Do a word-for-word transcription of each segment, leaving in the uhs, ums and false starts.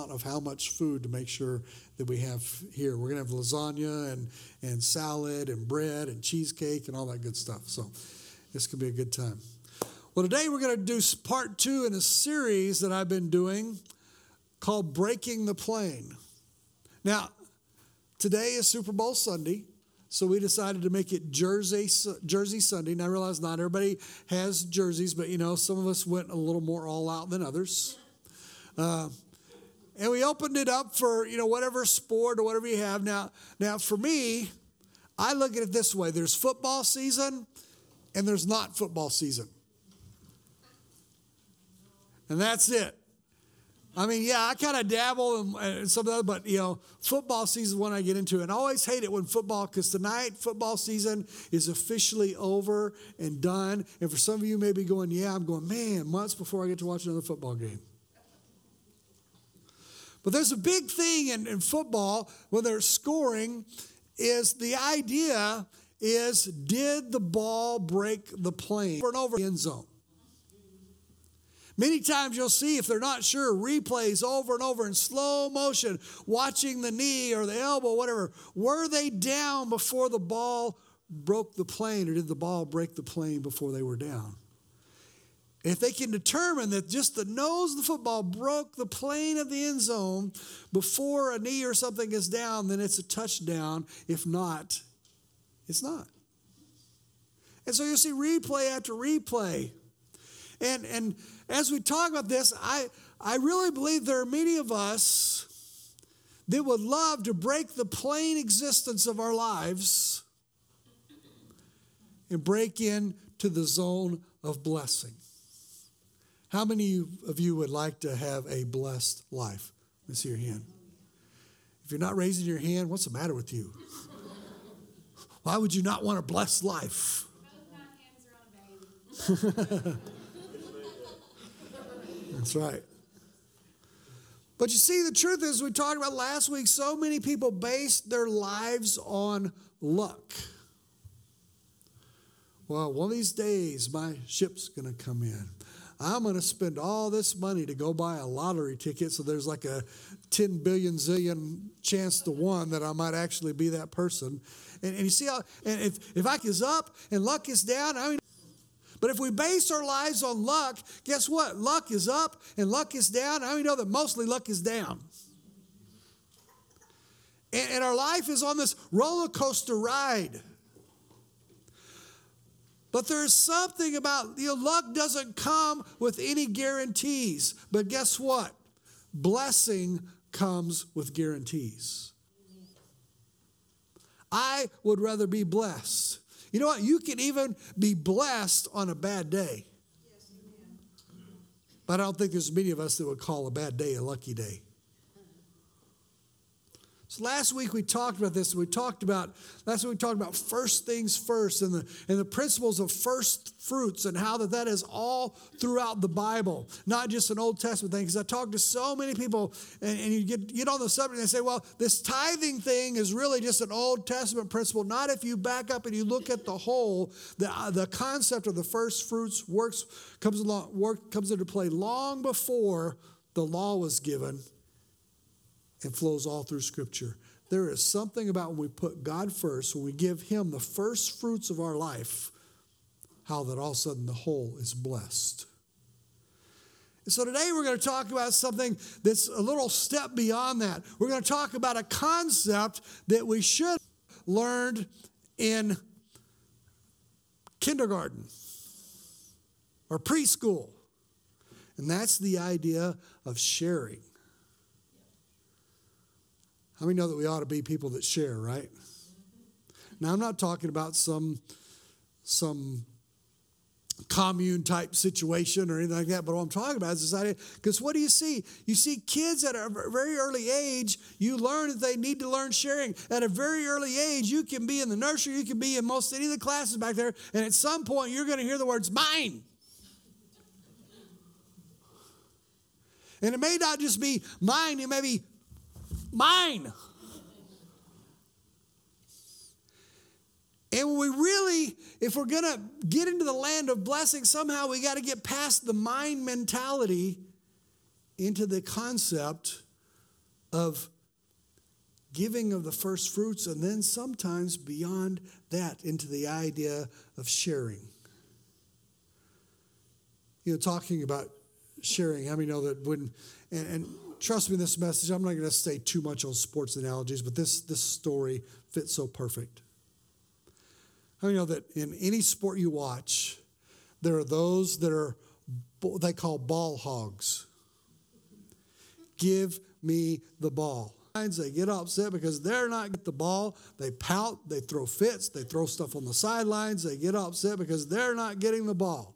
count of how much food to make sure that we have here. We're going to have lasagna and, and salad and bread and cheesecake and all that good stuff. So this could be a good time. Well, today we're going to do part two in a series that I've been doing called Breaking the Plane. Now, today is Super Bowl Sunday, so we decided to make it Jersey Jersey Sunday. And I realize not everybody has jerseys, but, you know, some of us went a little more all out than others. Uh, and we opened it up for, you know, whatever sport or whatever you have. Now, now, for me, I look at it this way. There's football season and there's not football season. And that's it. I mean, yeah, I kind of dabble in some of that, but, you know, football season is one I get into. And I always hate it when football, because tonight football season is officially over and done. And for some of you may be going, yeah, I'm going, man, months before I get to watch another football game. But there's a big thing in, in football when they're scoring is the idea is, did the ball break the plane over and over in the end zone? Many times you'll see, if they're not sure, replays over and over in slow motion, watching the knee or the elbow, whatever. Were they down before the ball broke the plane, or did the ball break the plane before they were down? If they can determine that just the nose of the football broke the plane of the end zone before a knee or something is down, then it's a touchdown. If not, it's not. And so you'll see replay after replay. And and as we talk about this, I, I really believe there are many of us that would love to break the plain existence of our lives and break into the zone of blessing. How many of you would like to have a blessed life? Let me see your hand. If you're not raising your hand, what's the matter with you? Why would you not want a blessed life? That's right. But you see, the truth is, we talked about last week, so many people base their lives on luck. Well, one of these days, my ship's going to come in. I'm going to spend all this money to go buy a lottery ticket, so there's like a ten billion zillion chance to one that I might actually be that person. And, and you see how, and if, if luck is up and luck is down, I mean, but if we base our lives on luck, guess what? Luck is up and luck is down. I mean, know that mostly luck is down. And, and our life is on this roller coaster ride. But there's something about, you know, luck doesn't come with any guarantees. But guess what? Blessing comes with guarantees. I would rather be blessed. You know what? You can even be blessed on a bad day. But I don't think there's many of us that would call a bad day a lucky day. So last week we talked about this. We talked about, last week we talked about first things first and the, and the principles of first fruits and how that that is all throughout the Bible, not just an Old Testament thing. Because I talked to so many people and, and you get, get on the subject and they say, well, this tithing thing is really just an Old Testament principle. Not if you back up and you look at the whole, the, uh, the concept of the first fruits works, comes along, work, comes into play long before the law was given. It flows all through Scripture. There is something about when we put God first, when we give Him the first fruits of our life, how that all of a sudden the whole is blessed. And so today we're going to talk about something that's a little step beyond that. We're going to talk about a concept that we should have learned in kindergarten or preschool. And that's the idea of sharing. How many know that we ought to be people that share, right? Now, I'm not talking about some, some commune type situation or anything like that, but what I'm talking about is this idea, because what do you see? You see kids at a very early age, you learn that they need to learn sharing. At a very early age, you can be in the nursery, you can be in most any of the classes back there, and at some point, you're going to hear the words, mine. And it may not just be mine, it may be mine. And when we really, if we're going to get into the land of blessing, somehow we got to get past the mine mentality into the concept of giving of the first fruits, and then sometimes beyond that into the idea of sharing. You know, talking about sharing, how many know that when, and, and trust me, this message, I'm not going to say too much on sports analogies, but this, this story fits so perfect. How many know that in any sport you watch, there are those that are, they call ball hogs. Give me the ball. They get upset because they're not getting the ball. They pout, they throw fits, they throw stuff on the sidelines. They get upset because they're not getting the ball.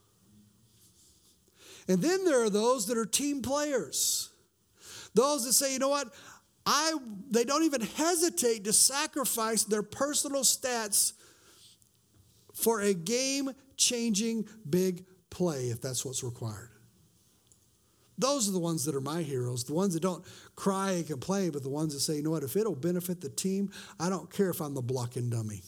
And then there are those that are team players. Those that say, you know what? I they don't even hesitate to sacrifice their personal stats for a game-changing big play if that's what's required. Those are the ones that are my heroes, the ones that don't cry and complain, but the ones that say, you know what, if it'll benefit the team, I don't care if I'm the blocking dummy.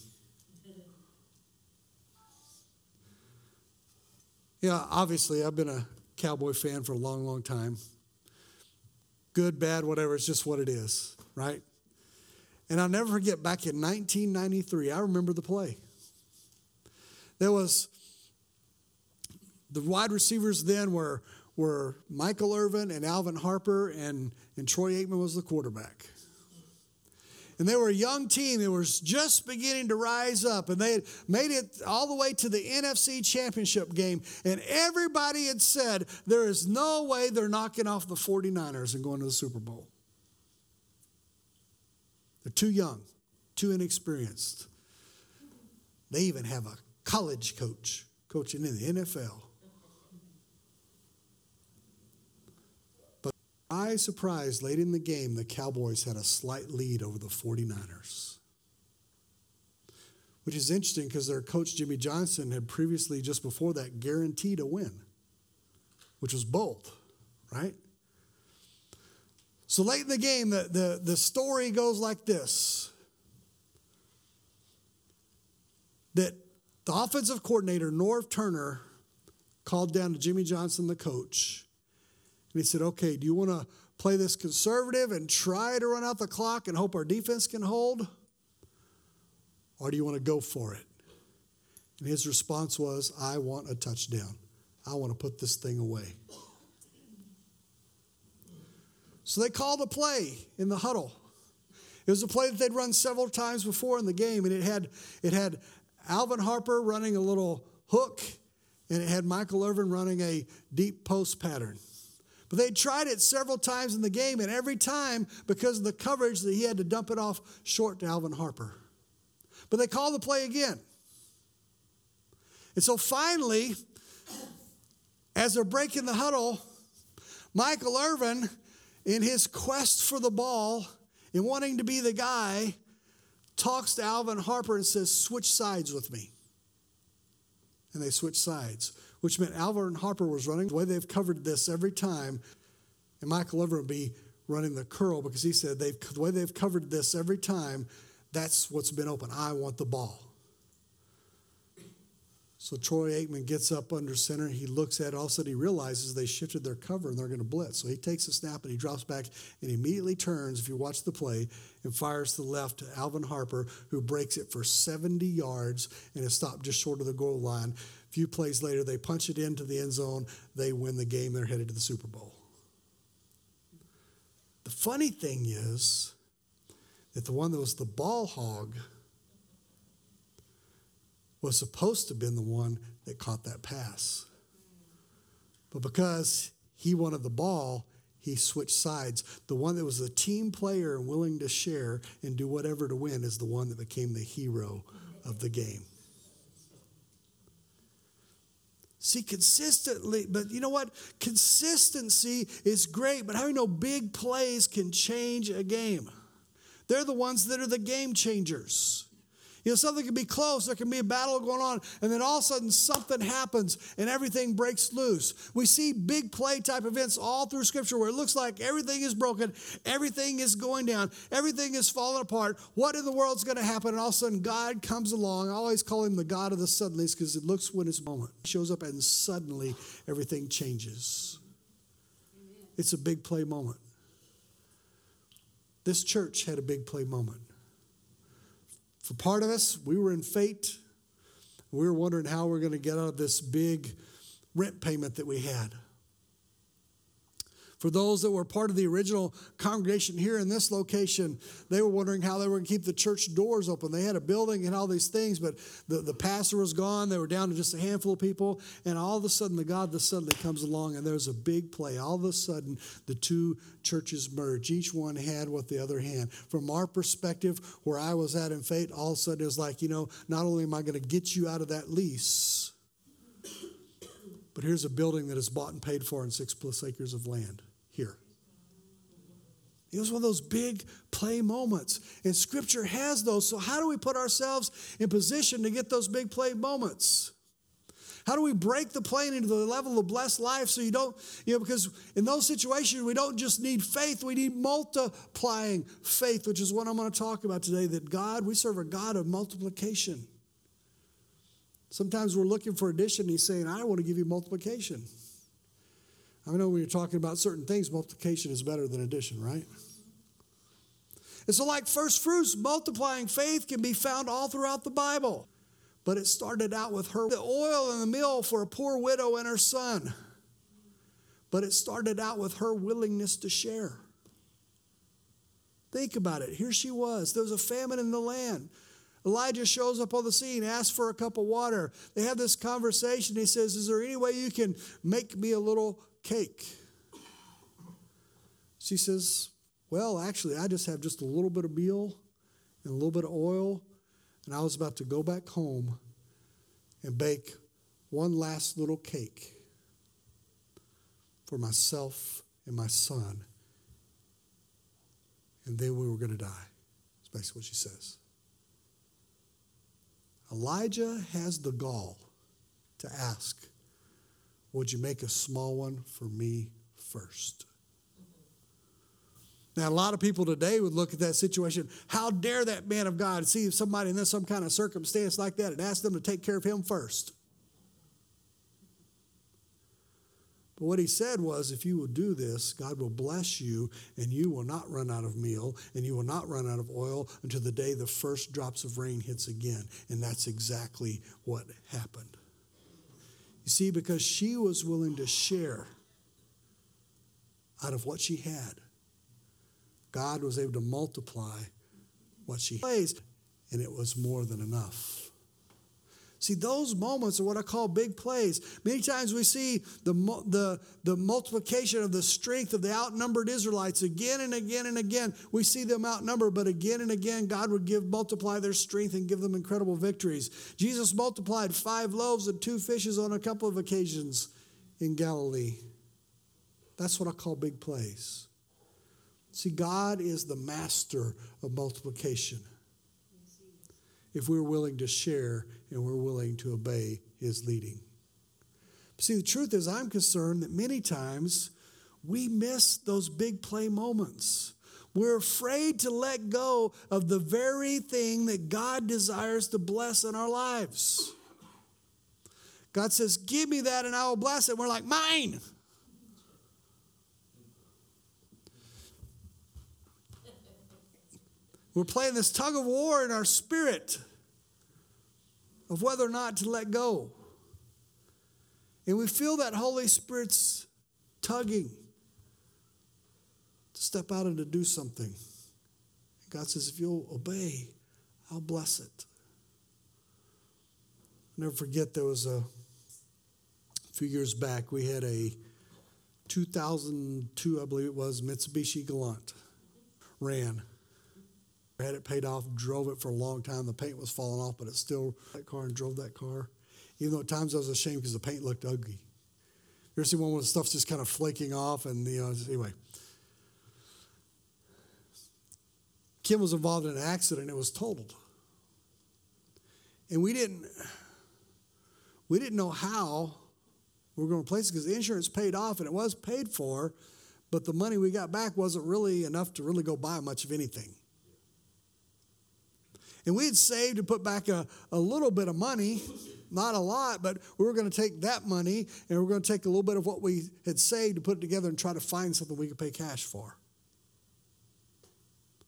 Yeah, obviously, I've been a Cowboy fan for a long, long time. Good, bad, whatever, it's just what it is, right? And I'll never forget, back in nineteen ninety-three, I remember the play. There was, the wide receivers then were, were Michael Irvin and Alvin Harper, and, and Troy Aikman was the quarterback. And they were a young team that was just beginning to rise up, and they had made it all the way to the N F C Championship game, and everybody had said, there is no way they're knocking off the forty-niners and going to the Super Bowl. They're too young, too inexperienced. They even have a college coach coaching in the N F L. I surprised late in the game, the Cowboys had a slight lead over the forty-niners. Which is interesting because their coach, Jimmy Johnson, had previously, just before that, guaranteed a win. Which was bold, right? So late in the game, the, the, the story goes like this. That the offensive coordinator, Norv Turner, called down to Jimmy Johnson, the coach, and he said, okay, do you want to play this conservative and try to run out the clock and hope our defense can hold? Or do you want to go for it? And his response was, I want a touchdown. I want to put this thing away. So they called a play in the huddle. It was a play that they'd run several times before in the game, and it had, it had Alvin Harper running a little hook, and it had Michael Irvin running a deep post pattern. But they tried it several times in the game, and every time, because of the coverage, that he had to dump it off short to Alvin Harper. But they called the play again. And so finally, as they're breaking the huddle, Michael Irvin, in his quest for the ball and wanting to be the guy, talks to Alvin Harper and says, switch sides with me. And they switched sides, which meant Alvin Harper was running the way they've covered this every time, and Michael Irvin would be running the curl because he said they've, the way they've covered this every time, that's what's been open. I want the ball. So Troy Aikman gets up under center. He looks at it. All of a sudden he realizes they shifted their cover and they're going to blitz. So he takes a snap and he drops back and immediately turns, if you watch the play, and fires to the left to Alvin Harper, who breaks it for seventy yards and is stopped just short of the goal line. A few plays later, they punch it into the end zone. They win the game. They're headed to the Super Bowl. The funny thing is that the one that was the ball hog was supposed to have been the one that caught that pass. But because he wanted the ball, he switched sides. The one that was a team player and willing to share and do whatever to win is the one that became the hero of the game. See, consistently, but you know what? Consistency is great, but how do you know big plays can change a game? They're the ones that are the game changers. You know, something can be close, there can be a battle going on, and then all of a sudden something happens and everything breaks loose. We see big play type events all through Scripture where it looks like everything is broken, everything is going down, everything is falling apart. What in the world is going to happen? And all of a sudden God comes along. I always call him the God of the suddenlies because it looks when it's moment. He shows up and suddenly everything changes. It's a big play moment. This church had a big play moment. For part of us, we were in fate. We were wondering how we're going to get out of this big rent payment that we had. For those that were part of the original congregation here in this location, they were wondering how they were going to keep the church doors open. They had a building and all these things, but the, the pastor was gone. They were down to just a handful of people. And all of a sudden, the God that suddenly comes along, and there's a big play. All of a sudden, the two churches merge. Each one had what the other had. From our perspective, where I was at in faith, all of a sudden it was like, you know, not only am I going to get you out of that lease, but here's a building that is bought and paid for in six plus acres of land here. It was one of those big play moments. And Scripture has those. So how do we put ourselves in position to get those big play moments? How do we break the plane into the level of blessed life so you don't, you know, because in those situations, we don't just need faith, we need multiplying faith, which is what I'm going to talk about today, that God, we serve a God of multiplication. Sometimes we're looking for addition. He's saying, I want to give you multiplication. I know when you're talking about certain things, multiplication is better than addition, right? And so like first fruits, multiplying faith can be found all throughout the Bible. But it started out with her, the oil and the meal for a poor widow and her son. But it started out with her willingness to share. Think about it. Here she was. There was a famine in the land. Elijah shows up on the scene, asks for a cup of water. They have this conversation. He says, is there any way you can make me a little cake? She says, well, actually, I just have just a little bit of meal and a little bit of oil, and I was about to go back home and bake one last little cake for myself and my son, and then we were going to die. That's basically what she says. Elijah has the gall to ask, would you make a small one for me first? Now, a lot of people today would look at that situation. How dare that man of God see somebody in some kind of circumstance like that and ask them to take care of him first? But what he said was, if you will do this, God will bless you, and you will not run out of meal, and you will not run out of oil until the day the first drops of rain hits again. And that's exactly what happened. You see, because she was willing to share out of what she had, God was able to multiply what she placed, and it was more than enough. See, those moments are what I call big plays. Many times we see the, the, the multiplication of the strength of the outnumbered Israelites again and again and again. We see them outnumbered, but again and again, God would give multiply their strength and give them incredible victories. Jesus multiplied five loaves and two fishes on a couple of occasions in Galilee. That's what I call big plays. See, God is the master of multiplication. If we're willing to share and we're willing to obey his leading. See, the truth is, I'm concerned that many times we miss those big play moments. We're afraid to let go of the very thing that God desires to bless in our lives. God says, give me that and I will bless it. We're like, mine. We're playing this tug of war in our spirit of whether or not to let go. And we feel that Holy Spirit's tugging to step out and to do something. And God says, if you'll obey, I'll bless it. I'll never forget, there was a, a few years back, we had a two thousand two, I believe it was, Mitsubishi Galant. Ran. Had it paid off, drove it for a long time. The paint was falling off, but it still that car and drove that car. Even though at times I was ashamed because the paint looked ugly. You ever see one where the stuff's just kind of flaking off? And, you know, anyway. Kim was involved in an accident. It was totaled. And we didn't, we didn't know how we were going to replace it because the insurance paid off and it was paid for, but the money we got back wasn't really enough to really go buy much of anything. And we had saved and put back a, a little bit of money, not a lot, but we were going to take that money and we were going to take a little bit of what we had saved to put it together and try to find something we could pay cash for.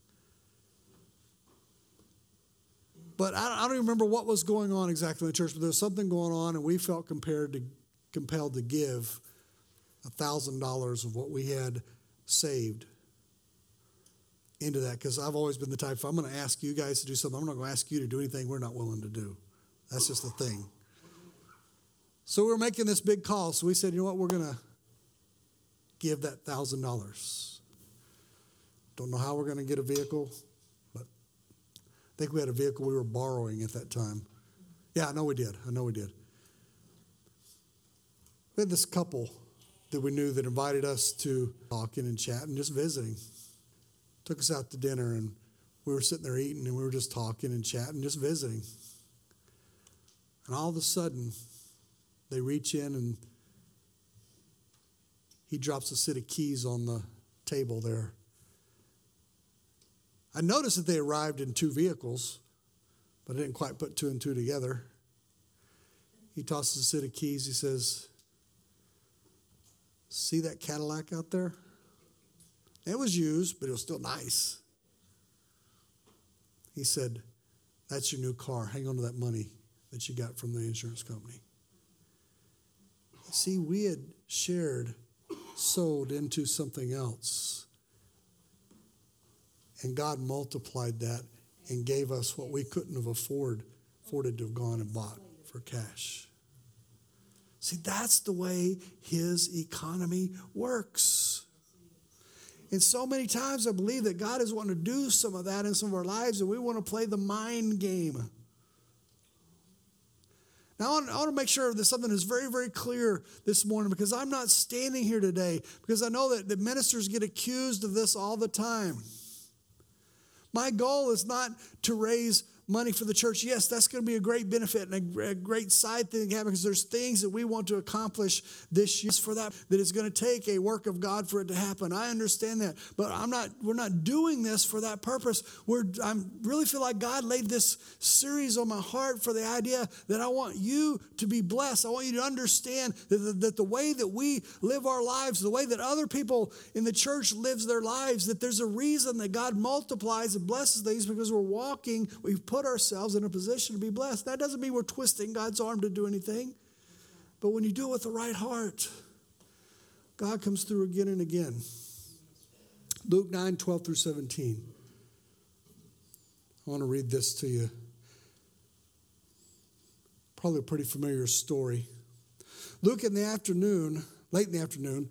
But I, I don't even remember what was going on exactly in the church, but there was something going on, and we felt compared to, compelled to give one thousand dollars of what we had saved into that, because I've always been the type, if I'm going to ask you guys to do something, I'm not going to ask you to do anything we're not willing to do. That's just the thing. So we were making this big call, so we said, you know what, we're going to give that one thousand dollars. Don't know how we're going to get a vehicle, but I think we had a vehicle we were borrowing at that time. Yeah, I know we did. I know we did. We had this couple that we knew that invited us to talking and chatting, just visiting. Took us out to dinner, and we were sitting there eating, and we were just talking and chatting, just visiting. And all of a sudden, they reach in, and he drops a set of keys on the table there. I noticed that they arrived in two vehicles, but I didn't quite put two and two together. He tosses a set of keys. He says, see that Cadillac out there? It was used, but it was still nice. He said, that's your new car. Hang on to that money that you got from the insurance company. See, we had shared, sold into something else. And God multiplied that and gave us what we couldn't have afford, afforded to have gone and bought for cash. See, that's the way his economy works. And so many times I believe that God is wanting to do some of that in some of our lives, and we want to play the mind game. Now, I want, I want to make sure that something is very, very clear this morning, because I'm not standing here today because I know that the ministers get accused of this all the time. My goal is not to raise money for the church. Yes, that's going to be a great benefit and a great side thing to have, because there's things that we want to accomplish this year for that, that it's going to take a work of God for it to happen. I understand that, but I'm not, we're not doing this for that purpose. We're, I really feel like God laid this series on my heart for the idea that I want you to be blessed. I want you to understand that the, that the way that we live our lives, the way that other people in the church lives their lives, that there's a reason that God multiplies and blesses things, because we're walking, we've put ourselves in a position to be blessed. That doesn't mean we're twisting God's arm to do anything. But when you do it with the right heart, God comes through again and again. Luke nine, twelve through seventeen. I want to read this to you. Probably a pretty familiar story. Luke in the afternoon, late in the afternoon,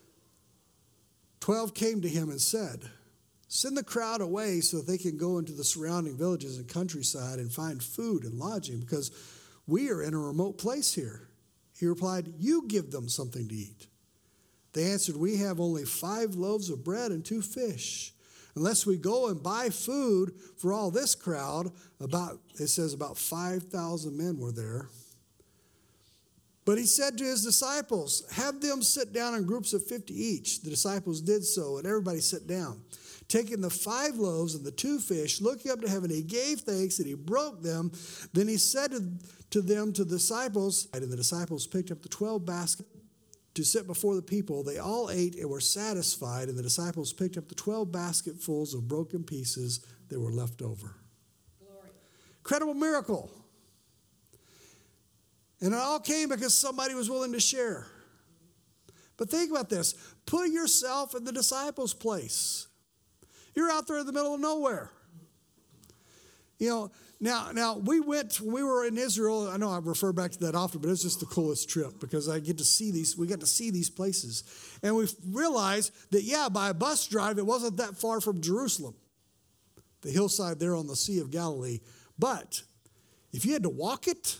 twelve came to him and said, send the crowd away so that they can go into the surrounding villages and countryside and find food and lodging, because we are in a remote place here. He replied, you give them something to eat. They answered, we have only five loaves of bread and two fish. Unless we go and buy food for all this crowd, about, it says about five thousand men were there. But he said to his disciples, have them sit down in groups of fifty each. The disciples did so, and everybody sat down. Taking the five loaves and the two fish, looking up to heaven, he gave thanks and he broke them. Then he said to, to them, to the disciples, and the disciples picked up the twelve baskets to sit before the people. They all ate and were satisfied, and the disciples picked up the twelve basketfuls of broken pieces that were left over. Glory. Incredible miracle. And it all came because somebody was willing to share. But think about this. Put yourself in the disciples' place. You're out there in the middle of nowhere. You know, now, now we went, when we were in Israel, I know I refer back to that often, but it's just the coolest trip, because I get to see these, we got to see these places. And we realized that, yeah, by a bus drive, it wasn't that far from Jerusalem, the hillside there on the Sea of Galilee. But if you had to walk it,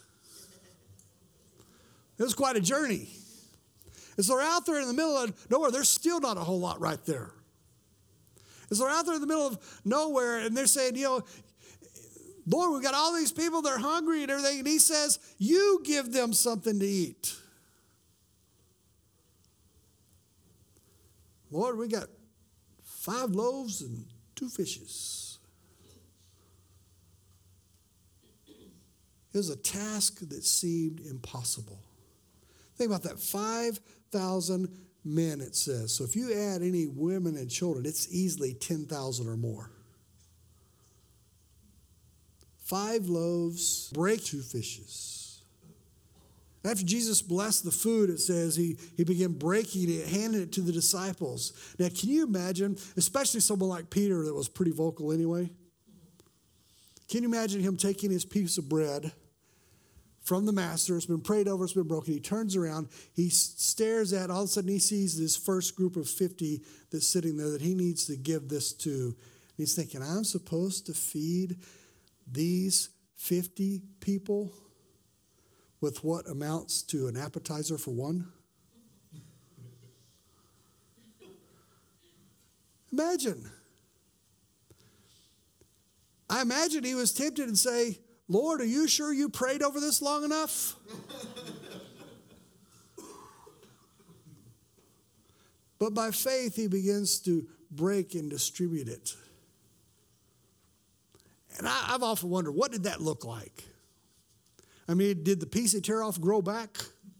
it was quite a journey. And so they're out there in the middle of nowhere. There's still not a whole lot right there. And so they're out there in the middle of nowhere, and they're saying, you know, Lord, we've got all these people, they're hungry and everything. And he says, you give them something to eat. Lord, we got five loaves and two fishes. It was a task that seemed impossible. Think about that, five thousand men, it says. So if you add any women and children, it's easily ten thousand or more. five loaves, break two fishes. After Jesus blessed the food, it says he, he began breaking it, handing it to the disciples. Now, can you imagine, especially someone like Peter that was pretty vocal anyway? Can you imagine him taking his piece of bread from the master? It's been prayed over, it's been broken. He turns around, he stares at, all of a sudden he sees this first group of fifty that's sitting there that he needs to give this to. And he's thinking, I'm supposed to feed these fifty people with what amounts to an appetizer for one? Imagine. I imagine he was tempted and say, Lord, are you sure you prayed over this long enough? But by faith, he begins to break and distribute it. And I, I've often wondered, what did that look like? I mean, did the piece he tear off grow back?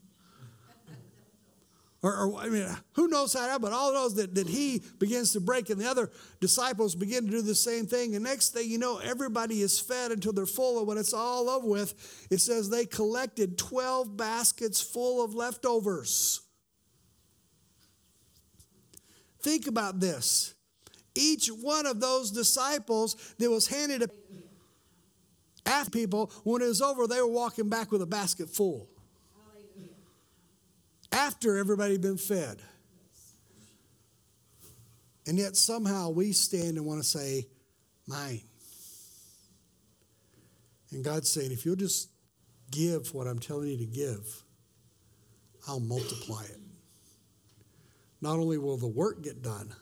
Or, or I mean, who knows how that, but all those that, that he begins to break, and the other disciples begin to do the same thing. And next thing you know, everybody is fed until they're full. And when it's all over with, it says they collected twelve baskets full of leftovers. Think about this. Each one of those disciples that was handed a after people, when it was over, they were walking back with a basket full. After everybody had been fed. And yet somehow we stand and want to say, mine. And God's saying, if you'll just give what I'm telling you to give, I'll multiply it. Not only will the work get done,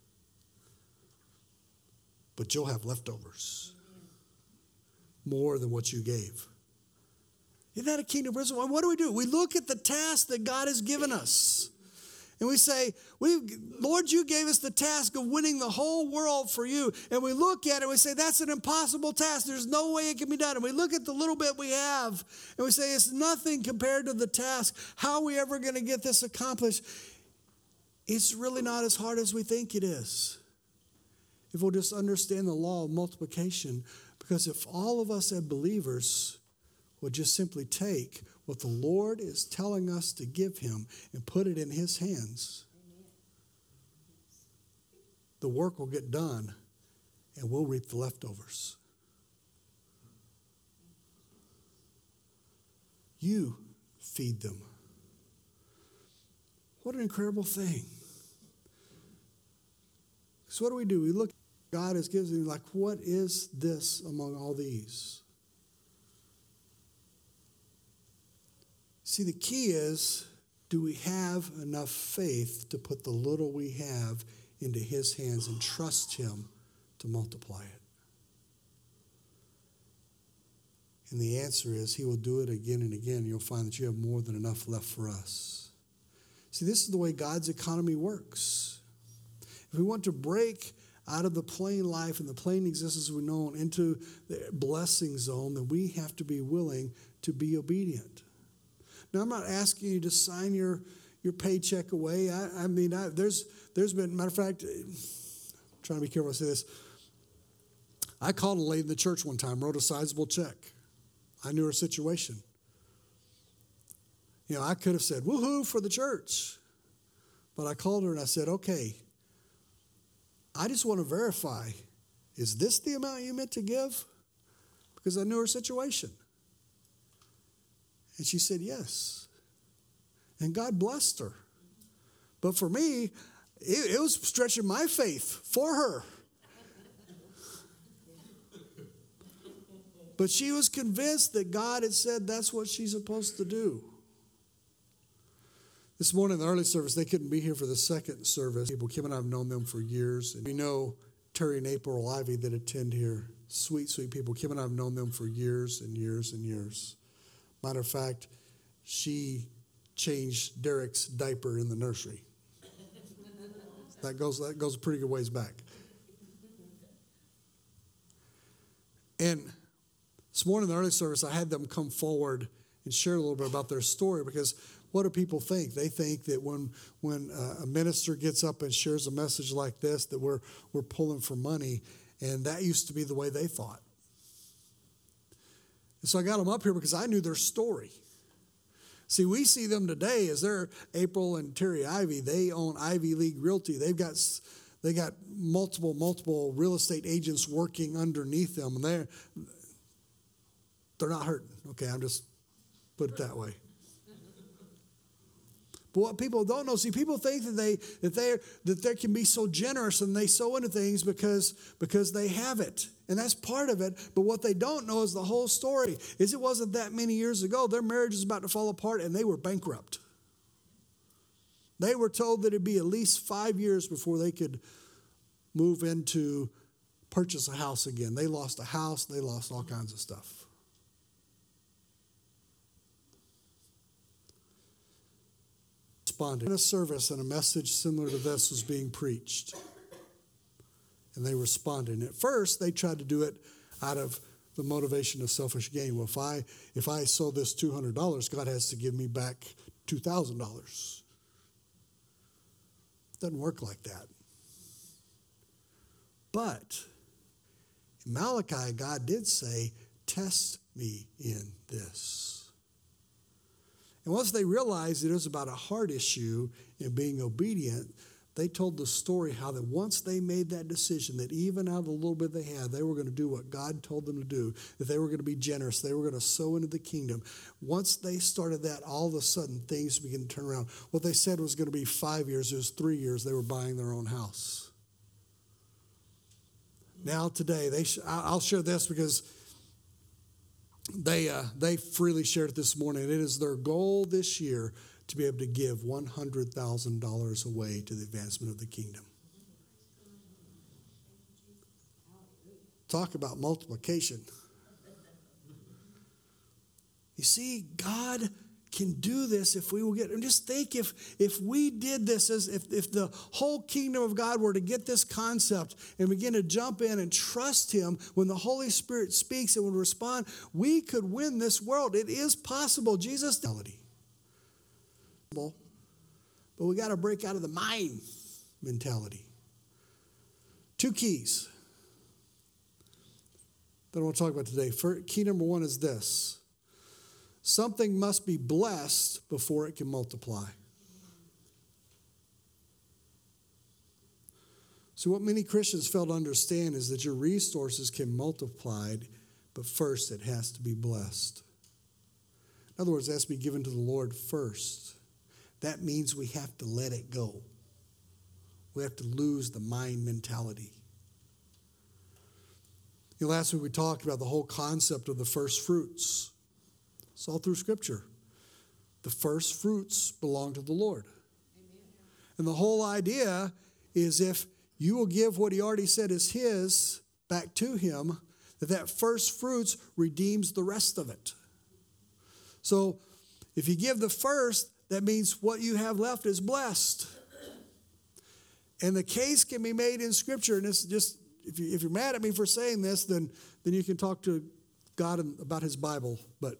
but you'll have leftovers. More than what you gave. Isn't that a kingdom principle? What do we do? We look at the task that God has given us. And we say, we, Lord, you gave us the task of winning the whole world for you. And we look at it and we say, that's an impossible task. There's no way it can be done. And we look at the little bit we have and we say, it's nothing compared to the task. How are we ever going to get this accomplished? It's really not as hard as we think it is. If we'll just understand the law of multiplication. Because if all of us as believers would just simply take what the Lord is telling us to give him and put it in his hands, the work will get done and we'll reap the leftovers. You feed them. What an incredible thing. So what do we do? We look. God has given me, like, what is this among all these? See, the key is, do we have enough faith to put the little we have into his hands and trust him to multiply it? And the answer is, he will do it again and again. You'll find that you have more than enough left for us. See, this is the way God's economy works. If we want to break out of the plain life and the plain existence we know into the blessing zone, then we have to be willing to be obedient. Now, I'm not asking you to sign your, your paycheck away. I, I mean, I, there's there's been, matter of fact, I'm trying to be careful I say this. I called a lady in the church one time, wrote a sizable check. I knew her situation. You know, I could have said, woohoo for the church. But I called her and I said, okay, I just want to verify, is this the amount you meant to give? Because I knew her situation. And she said yes. And God blessed her. But for me, it, it was stretching my faith for her. But she was convinced that God had said that's what she's supposed to do. This morning in the early service, they couldn't be here for the second service. People, Kim and I have known them for years. And we know Terry and April Ivy that attend here. Sweet, sweet people. Kim and I have known them for years and years and years. Matter of fact, she changed Derek's diaper in the nursery. That goes, that goes a pretty good ways back. And this morning in the early service, I had them come forward and share a little bit about their story, because what do people think? They think that when when uh, a minister gets up and shares a message like this, that we're we're pulling for money, and that used to be the way they thought. So I got them up here because I knew their story. See, we see them today as they're April and Terry Ivy. They own Ivy League Realty. They've got they got multiple, multiple real estate agents working underneath them, and they're they're not hurting. Okay, I'm just put it that way. But what people don't know, see, people think that they that they that they can be so generous and they sow into things because because they have it, and that's part of it. But what they don't know is the whole story. Is it wasn't that many years ago their marriage was about to fall apart and they were bankrupt. They were told that it'd be at least five years before they could move into purchase a house again. They lost a house. They lost all kinds of stuff. In a service, and a message similar to this was being preached. And they responded. And at first, they tried to do it out of the motivation of selfish gain. Well, if I if I sow this two hundred dollars, God has to give me back two thousand dollars. It doesn't work like that. But in Malachi, God did say, test me in this. And once they realized it was about a heart issue and being obedient, they told the story how that once they made that decision, that even out of the little bit they had, they were going to do what God told them to do, that they were going to be generous, they were going to sow into the kingdom. Once they started that, all of a sudden things began to turn around. What they said was going to be five years, it was three years, they were buying their own house. Now today, they sh- I'll share this because They uh, they freely shared it this morning. It is their goal this year to be able to give one hundred thousand dollars away to the advancement of the kingdom. Talk about multiplication. You see, God can do this if we will get, and just think if if we did this, as if, if the whole kingdom of God were to get this concept and begin to jump in and trust him when the Holy Spirit speaks and would respond, we could win this world. It is possible. Jesus, but we got to break out of the mine mentality. Two keys that I want to talk about today. Key number one is this. Something must be blessed before it can multiply. So what many Christians fail to understand is that your resources can be multiplied, but first it has to be blessed. In other words, it has to be given to the Lord first. That means we have to let it go. We have to lose the mind mentality. You know, last week we talked about the whole concept of the first fruits. It's all through Scripture. The first fruits belong to the Lord. Amen. And the whole idea is if you will give what he already said is his back to him, that that first fruits redeems the rest of it. So if you give the first, that means what you have left is blessed. And the case can be made in Scripture. And it's just, if, you, if you're mad at me for saying this, then, then you can talk to God about his Bible. But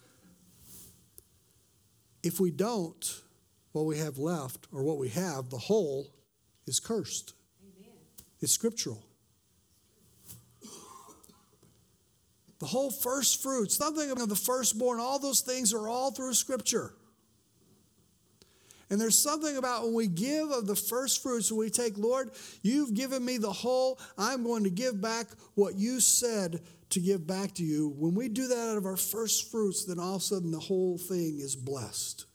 if we don't, what we have left, or what we have, the whole, is cursed. Amen. It's scriptural. The whole first fruits, something of the firstborn, all those things are all through Scripture. And there's something about when we give of the first fruits, when we take, Lord, you've given me the whole, I'm going to give back what you said to give back to you. When we do that out of our first fruits, then all of a sudden the whole thing is blessed.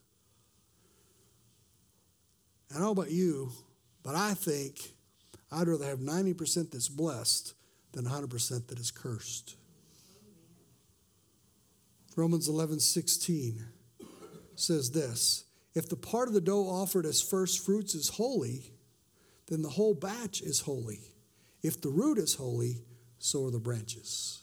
I don't know about you, but I think I'd rather have ninety percent that's blessed than one hundred percent that is cursed. Romans eleven sixteen says this, if the part of the dough offered as first fruits is holy, then the whole batch is holy. If the root is holy, so are the branches.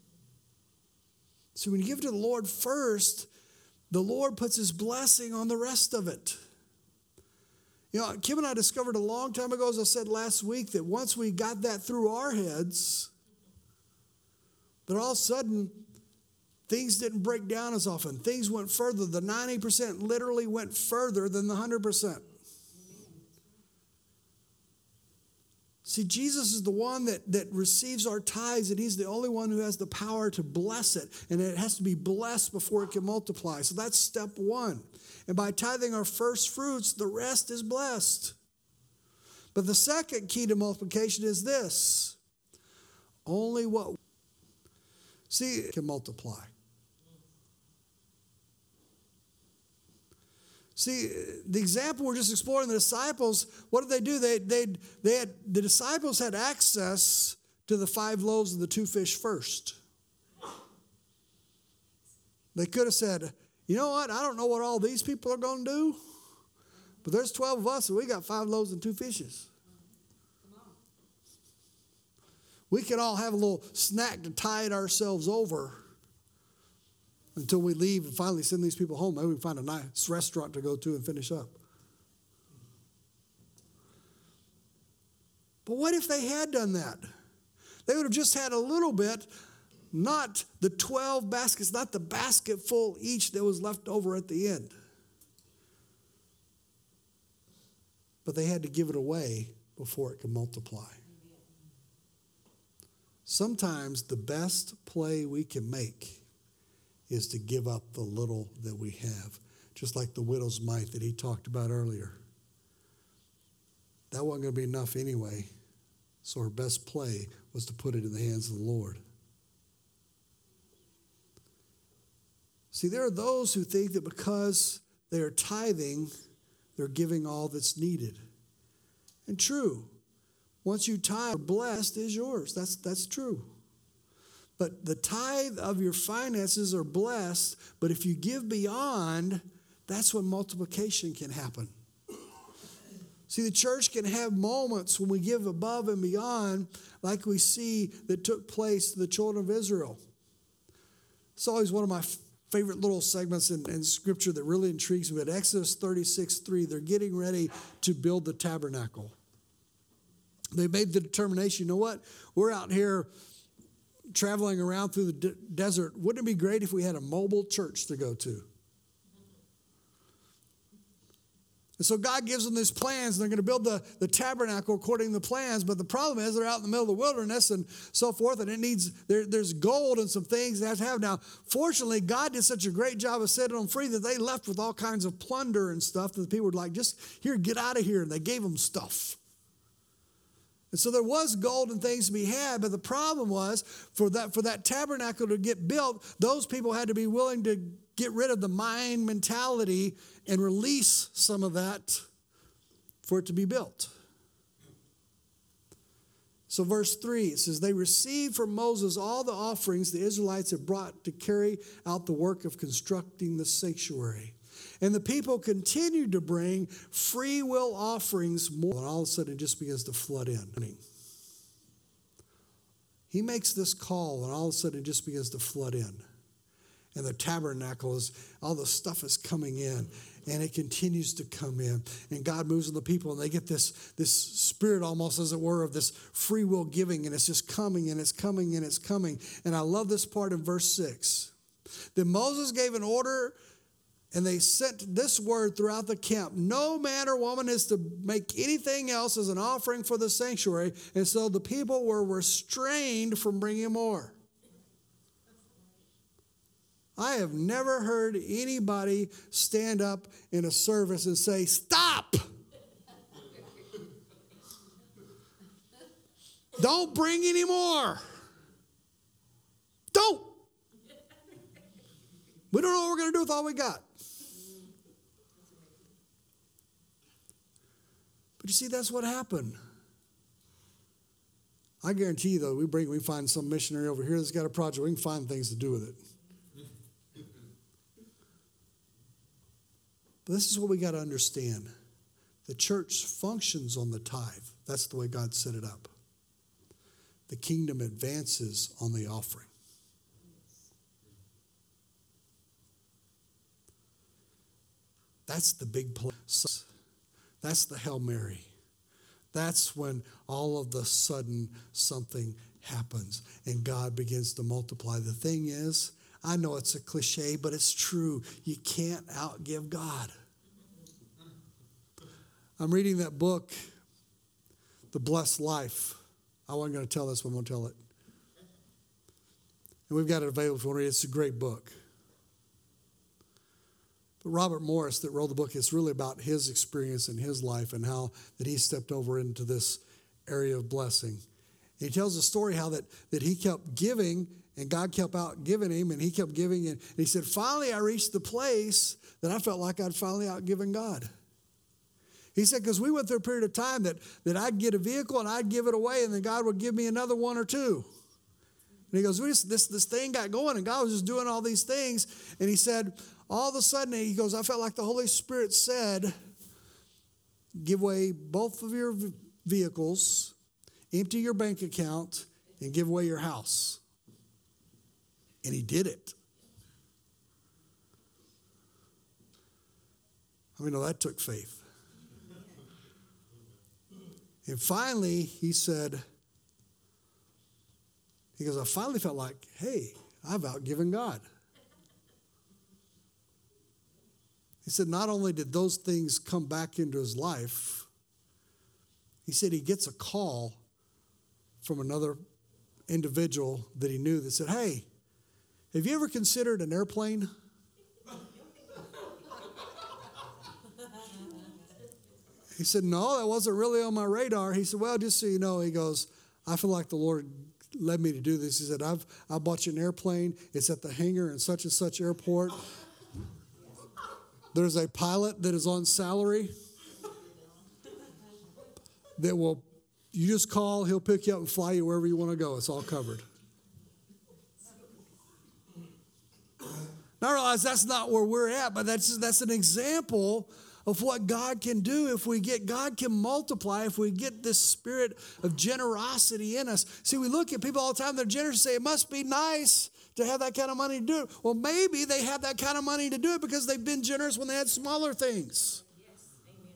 So when you give to the Lord first, the Lord puts his blessing on the rest of it. You know, Kim and I discovered a long time ago, as I said last week, that once we got that through our heads, that all of a sudden, things didn't break down as often. Things went further. The ninety percent literally went further than the one hundred percent. See, Jesus is the one that, that receives our tithes, and he's the only one who has the power to bless it. And it has to be blessed before it can multiply. So that's step one. And by tithing our first fruits, the rest is blessed. But the second key to multiplication is this. Only what, see, can multiply. See, the example we're just exploring, the disciples, what did they do? They, they, they had, the disciples had access to the five loaves and the two fish first. They could have said, you know what, I don't know what all these people are going to do, but there's twelve of us and we got five loaves and two fishes. We can all have a little snack to tide ourselves over until we leave and finally send these people home. Maybe we can find a nice restaurant to go to and finish up. But what if they had done that? They would have just had a little bit, not the twelve baskets, not the basket full each that was left over at the end. But they had to give it away before it could multiply. Sometimes the best play we can make is to give up the little that we have. Just like the widow's mite that he talked about earlier. That wasn't going to be enough anyway. So her best play was to put it in the hands of the Lord. See, there are those who think that because they are tithing, they're giving all that's needed. And true. Once you tithe, blessed is yours. That's, that's true. But the tithe of your finances are blessed, but if you give beyond, that's when multiplication can happen. See, the church can have moments when we give above and beyond, like we see that took place to the children of Israel. It's always one of my favorite little segments in, in Scripture that really intrigues me. At Exodus thirty-six three, they're getting ready to build the tabernacle. They made the determination, you know what? We're out here traveling around through the de- desert. Wouldn't it be great if we had a mobile church to go to? And so God gives them these plans, and they're going to build the, the tabernacle according to the plans. But the problem is they're out in the middle of the wilderness and so forth, and it needs there, there's gold and some things they have to have. Now, fortunately, God did such a great job of setting them free that they left with all kinds of plunder and stuff that the people were like, just here, get out of here. And they gave them stuff. And so there was gold and things to be had, but the problem was for that for that tabernacle to get built, those people had to be willing to get rid of the mind mentality and release some of that for it to be built. So verse three, it says, they received from Moses all the offerings the Israelites had brought to carry out the work of constructing the sanctuary. And the people continued to bring free will offerings more. And all of a sudden it just begins to flood in. He makes this call and all of a sudden it just begins to flood in. And the tabernacle is, all the stuff is coming in. And it continues to come in. And God moves on the people and they get this, this spirit almost as it were of this free will giving. And it's just coming and it's coming and it's coming. And I love this part in verse six. Then Moses gave an order and they sent this word throughout the camp. No man or woman is to make anything else as an offering for the sanctuary. And so the people were restrained from bringing more. I have never heard anybody stand up in a service and say, stop. Don't bring any more. Don't. We don't know what we're going to do with all we got. But you see, that's what happened. I guarantee you, though, we bring, we find some missionary over here that's got a project, we can find things to do with it. But this is what we got to understand. The church functions on the tithe. That's the way God set it up. The kingdom advances on the offering. That's the big play. That's the Hail Mary. That's when all of the sudden something happens and God begins to multiply. The thing is, I know it's a cliche, but it's true. You can't outgive God. I'm reading that book The Blessed Life. I wasn't going to tell this, but I'm going to tell it. And we've got it available if you want to read it. It's a great book. But Robert Morris, that wrote the book, it's really about his experience in his life and how that he stepped over into this area of blessing. And he tells a story how that, that he kept giving and God kept out giving him and he kept giving. And he said, finally, I reached the place that I felt like I'd finally outgiven God. He said, because we went through a period of time that, that I'd get a vehicle and I'd give it away and then God would give me another one or two. And he goes, we just, this, this thing got going and God was just doing all these things. And he said, all of a sudden, he goes, I felt like the Holy Spirit said, give away both of your vehicles, empty your bank account, and give away your house. And he did it. I mean, no, that took faith. And finally, he said, he goes, I finally felt like, hey, I've outgiven God. He said not only did those things come back into his life, he said he gets a call from another individual that he knew that said, hey, have you ever considered an airplane? He said, no, that wasn't really on my radar. He said, well, just so you know, he goes, I feel like the Lord led me to do this. He said, I've I bought you an airplane. It's at the hangar in such and such airport. There's a pilot that is on salary that will, you just call, he'll pick you up and fly you wherever you want to go. It's all covered. Now I realize that's not where we're at, but that's that's an example of what God can do if we get, God can multiply if we get this spirit of generosity in us. See, we look at people all the time, they're generous and say, it must be nice to have that kind of money to do it. Well, maybe they have that kind of money to do it because they've been generous when they had smaller things. Yes, amen.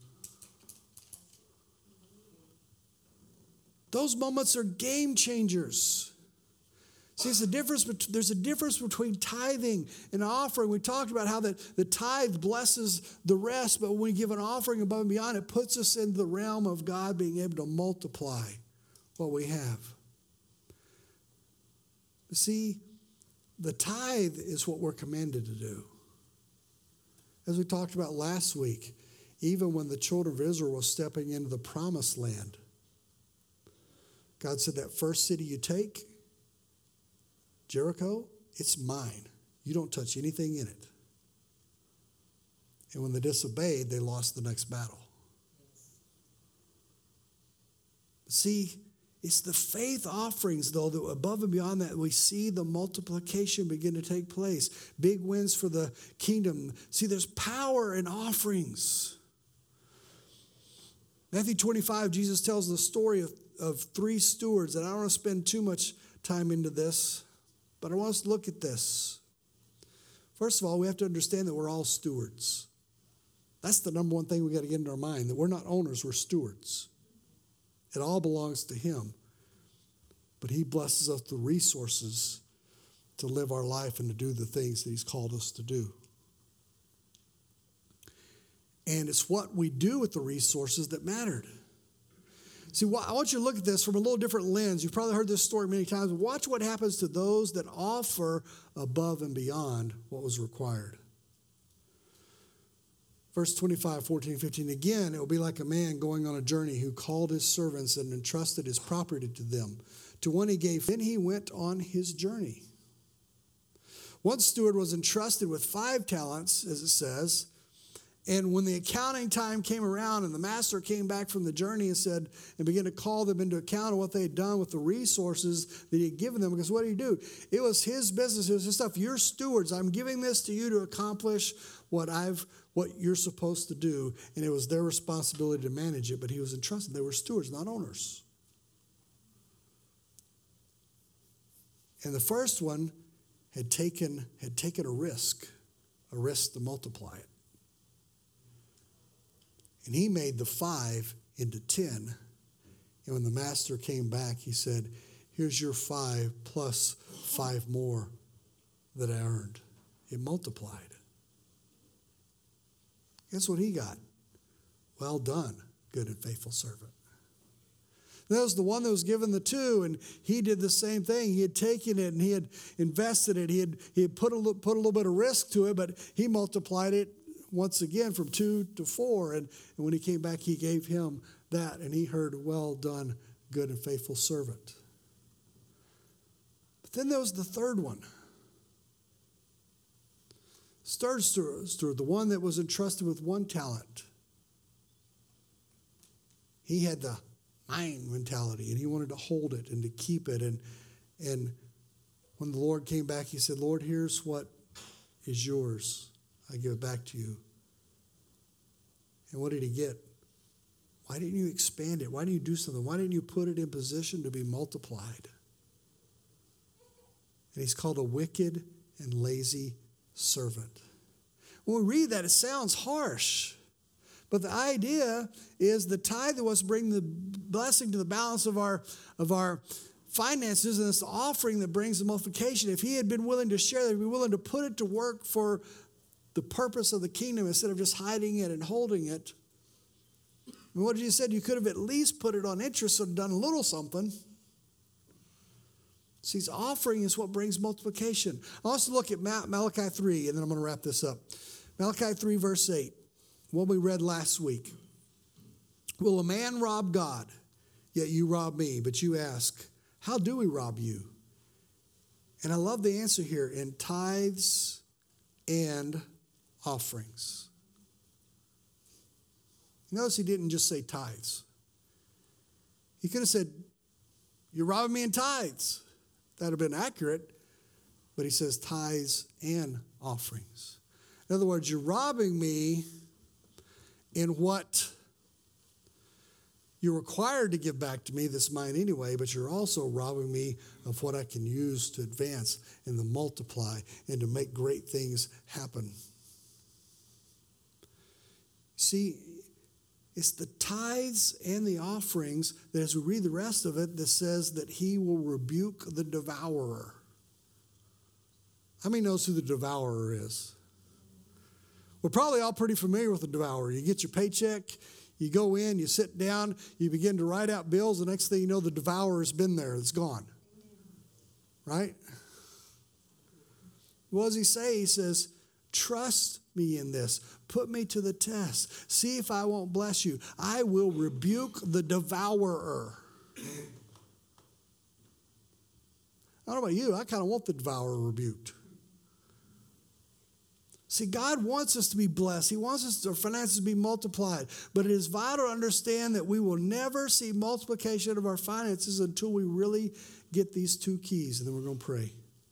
Those moments are game changers. See, it's a difference, there's a difference between tithing and offering. We talked about how the, the tithe blesses the rest, but when we give an offering above and beyond, it puts us in the realm of God being able to multiply what we have. See, the tithe is what we're commanded to do. As we talked about last week, even when the children of Israel were stepping into the promised land, God said that first city you take, Jericho, it's mine. You don't touch anything in it. And when they disobeyed, they lost the next battle. See, it's the faith offerings, though, that above and beyond that, we see the multiplication begin to take place. Big wins for the kingdom. See, there's power in offerings. Matthew twenty-five, Jesus tells the story of, of three stewards, and I don't want to spend too much time into this, but I want us to look at this. First of all, we have to understand that we're all stewards. That's the number one thing we got to get in our mind, that we're not owners, we're stewards. It all belongs to him. But he blesses us with the resources to live our life and to do the things that he's called us to do. And it's what we do with the resources that mattered. See, I want you to look at this from a little different lens. You've probably heard this story many times. Watch what happens to those that offer above and beyond what was required. Verse twenty-five, fourteen, fifteen. Again, it will be like a man going on a journey who called his servants and entrusted his property to them. To one he gave, then he went on his journey. One steward was entrusted with five talents, as it says. And when the accounting time came around and the master came back from the journey and said, and began to call them into account of what they had done with the resources that he had given them, because what did he do? It was his business. It was his stuff. You're stewards. I'm giving this to you to accomplish what I've, what you're supposed to do. And it was their responsibility to manage it, but he was entrusted. They were stewards, not owners. And the first one had taken, had taken a risk, a risk to multiply it. And he made the five into ten. And when the master came back, he said, here's your five plus five more that I earned. It multiplied. Guess what he got? Well done, good and faithful servant. That was the one that was given the two, and he did the same thing. He had taken it and he had invested it. He had, he had put, a little, put a little bit of risk to it, but he multiplied it once again from two to four. And, and when he came back, he gave him that, and he heard, well done, good and faithful servant. But then there was the third one. Third steward, the one that was entrusted with one talent. He had the mine mentality, and he wanted to hold it and to keep it. And, and when the Lord came back, he said, Lord, here's what is yours. I give it back to you. And what did he get? Why didn't you expand it? Why didn't you do something? Why didn't you put it in position to be multiplied? And he's called a wicked and lazy servant. When we read that, it sounds harsh. But the idea is the tithe was bring the blessing to the balance of our, of our finances, and it's the offering that brings the multiplication. If he had been willing to share that, he'd be willing to put it to work for the purpose of the kingdom instead of just hiding it and holding it. And what you said, you could have at least put it on interest and done a little something. See, offering is what brings multiplication. I'll also look at Malachi three, and then I'm going to wrap this up. Malachi three, verse eight. What we read last week. Will a man rob God? Yet you rob me. But you ask, how do we rob you? And I love the answer here, in tithes and offerings. Notice he didn't just say tithes. He could have said, you're robbing me in tithes. That would have been accurate. But he says tithes and offerings. In other words, you're robbing me in what you're required to give back to me, that's mine anyway, but you're also robbing me of what I can use to advance and to multiply and to make great things happen. See, it's the tithes and the offerings that, as we read the rest of it, that says that he will rebuke the devourer. How many knows who the devourer is? We're probably all pretty familiar with the devourer. You get your paycheck, you go in, you sit down, you begin to write out bills. The next thing you know, the devourer has been there. It's gone. Right? What does he say? He says, trust me in this. Put me to the test. See if I won't bless you. I will rebuke the devourer. I don't know about you. I kind of want the devourer rebuked. See, God wants us to be blessed. He wants us to, our finances to be multiplied. But it is vital to understand that we will never see multiplication of our finances until we really get these two keys. And then we're going to pray.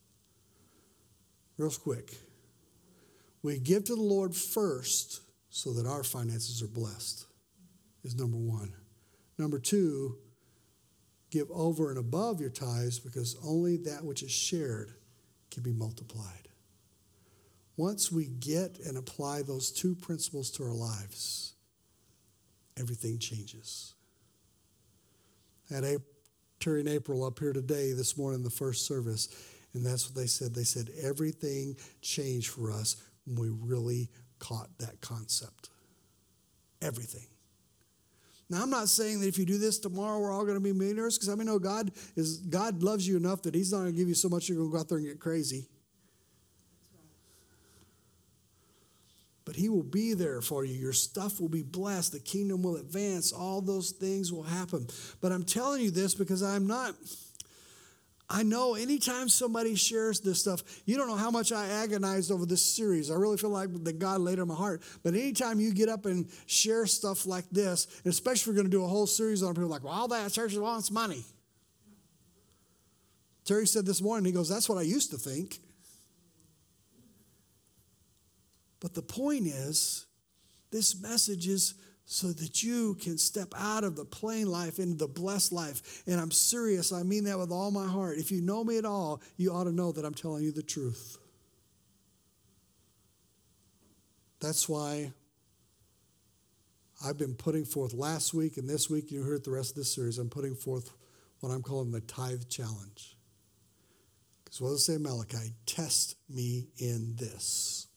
Real quick. We give to the Lord first so that our finances are blessed, is number one. Number two, give over and above your tithes, because only that which is shared can be multiplied. Once we get and apply those two principles to our lives, everything changes. I had a, Terry and April up here today, this morning, the first service, and that's what they said. They said everything changed for us when we really caught that concept. Everything. Now, I'm not saying that if you do this tomorrow, we're all going to be millionaires, because I mean, no, God is God loves you enough that he's not going to give you so much you're going to go out there and get crazy. But he will be there for you. Your stuff will be blessed. The kingdom will advance. All those things will happen. But I'm telling you this because I'm not, I know anytime somebody shares this stuff, you don't know how much I agonized over this series. I really feel like that God laid it on my heart. But anytime you get up and share stuff like this, and especially if we're going to do a whole series on it, people are like, well, all that church wants money. Terry said this morning, he goes, that's what I used to think. But the point is, this message is so that you can step out of the plain life into the blessed life. And I'm serious. I mean that with all my heart. If you know me at all, you ought to know that I'm telling you the truth. That's why I've been putting forth last week and this week, you heard the rest of this series, I'm putting forth what I'm calling the tithe challenge. Because what does it say in Malachi? Test me in this.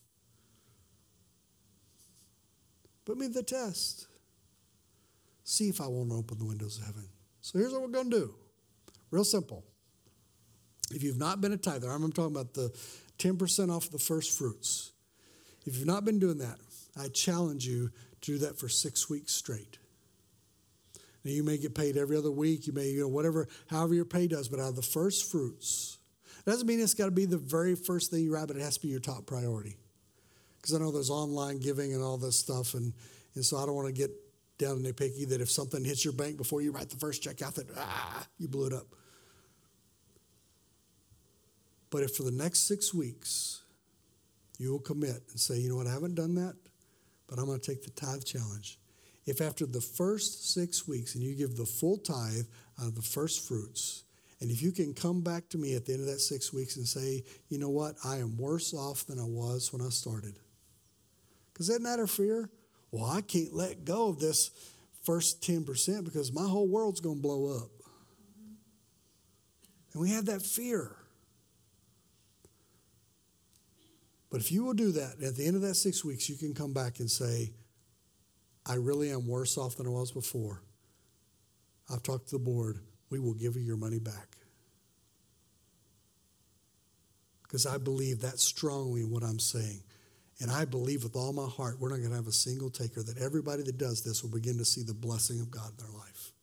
Put me to the test. See if I won't open the windows of heaven, So here's what we're going to do. Real simple. If you've not been a tither, I'm talking about the ten percent off the first fruits. If you've not been doing that, I challenge you to do that for six weeks straight. Now, you may get paid every other week. You may, you know, whatever, however your pay does, but out of the first fruits. Doesn't mean it's got to be the very first thing you write, but it has to be your top priority. Because I know there's online giving and all this stuff, and, and so I don't want to get down and nitpicky that if something hits your bank before you write the first check out, that ah, you blew it up. But if for the next six weeks, you will commit and say, you know what, I haven't done that, but I'm going to take the tithe challenge. If after the first six weeks, and you give the full tithe out of the first fruits, and if you can come back to me at the end of that six weeks and say, you know what, I am worse off than I was when I started. Because isn't that our fear? Well, I can't let go of this first ten percent because my whole world's going to blow up. And we have that fear. But if you will do that, at the end of that six weeks, you can come back and say, I really am worse off than I was before. I've talked to the board. We will give you your money back. Because I believe that strongly in what I'm saying. And I believe with all my heart, we're not going to have a single taker, that everybody that does this will begin to see the blessing of God in their life.